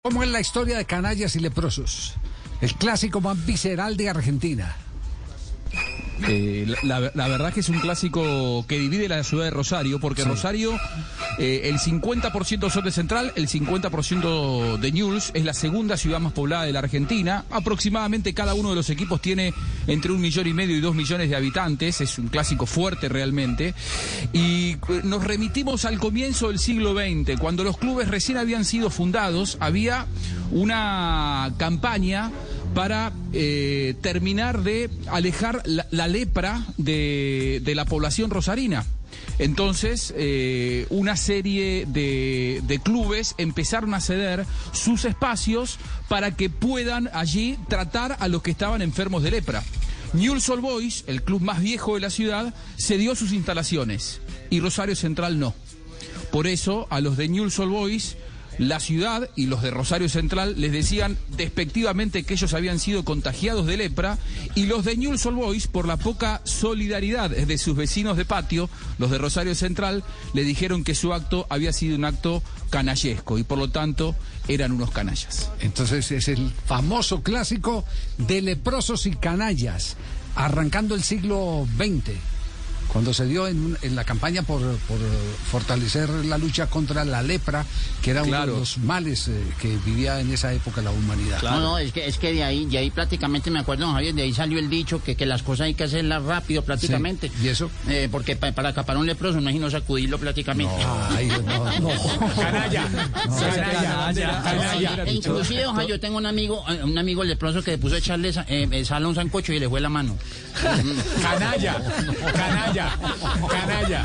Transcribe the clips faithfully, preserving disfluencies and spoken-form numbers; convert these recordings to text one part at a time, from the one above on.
¿Cómo es la historia de Canallas y Leprosos? El clásico más visceral de Argentina. Eh, la, la verdad que es un clásico que divide la ciudad de Rosario, porque sí. Rosario, eh, el cincuenta por ciento son de Central, el cincuenta por ciento de Newell's, es la segunda ciudad más poblada de la Argentina. Aproximadamente cada uno de los equipos tiene entre un millón y medio y dos millones de habitantes, es un clásico fuerte realmente. Y nos remitimos al comienzo del siglo veinte, cuando los clubes recién habían sido fundados, había una campaña para eh, terminar de alejar la, la lepra de, de la población rosarina. Entonces, eh, una serie de, de clubes empezaron a ceder sus espacios para que puedan allí tratar a los que estaban enfermos de lepra. Newell's Old Boys, el club más viejo de la ciudad, cedió sus instalaciones y Rosario Central no. Por eso, a los de Newell's Old Boys, la ciudad y los de Rosario Central les decían despectivamente que ellos habían sido contagiados de lepra, y los de Newell's Old Boys, por la poca solidaridad de sus vecinos de patio, los de Rosario Central, le dijeron que su acto había sido un acto canallesco y por lo tanto eran unos canallas. Entonces es el famoso clásico de leprosos y canallas, arrancando el siglo veinte. Cuando se dio en, en la campaña por, por fortalecer la lucha contra la lepra, que era claro. uno de los males eh, que vivía en esa época la humanidad. Claro. No, no, es que, es que de ahí, de ahí prácticamente, me acuerdo, don Javier, de ahí salió el dicho que, que las cosas hay que hacerlas rápido prácticamente. Sí. ¿Y eso? Eh, porque pa, para acapar un leproso, imagino sacudirlo prácticamente. No, ay, no, no. Canalla, no. canalla, canalla. E inclusive, don Javier, yo tengo un amigo, un amigo leproso que le puso a echarle eh, sal a un sancocho y le fue la mano. Canalla, canalla. Canalla.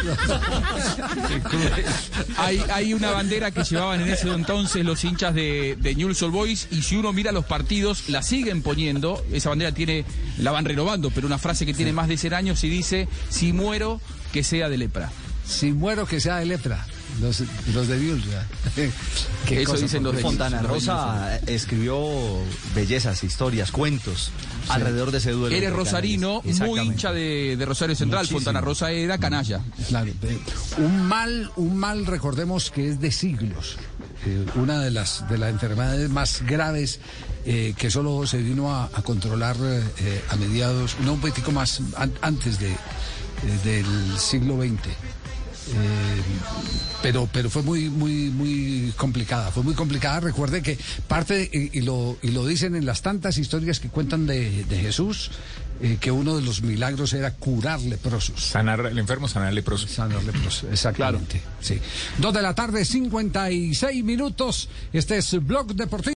Hay, hay una bandera que llevaban en ese entonces los hinchas de, de Newell's Old Boys, y si uno mira los partidos, la siguen poniendo. Esa bandera tiene, la van renovando, pero una frase que tiene más de cien años y dice: si muero, que sea de lepra. Si muero, que sea de lepra. Los, los de Newell's. Eso dicen los de Fontana Rosa escribió bellezas, historias, cuentos sí. alrededor de ese duelo. Eres rosarino, muy hincha de, de Rosario Central. Muchísimo. Fontana Rosa era canalla. Claro, un mal, un mal, recordemos que es de siglos. Eh, una de las de las enfermedades más graves eh, que solo se vino a, a controlar eh, a mediados, no un poquitico más an, antes de, eh, del siglo veinte. Eh, pero pero fue muy muy muy complicada, fue muy complicada. Recuerde que parte, y, y lo y lo dicen en las tantas historias que cuentan de, de Jesús, eh, que uno de los milagros era curar leprosos. Sanar el enfermo, sanar leprosos. Sanar leprosos, exactamente. Claro. Sí. Dos de la tarde, cincuenta y seis minutos. Este es Blog Deportivo.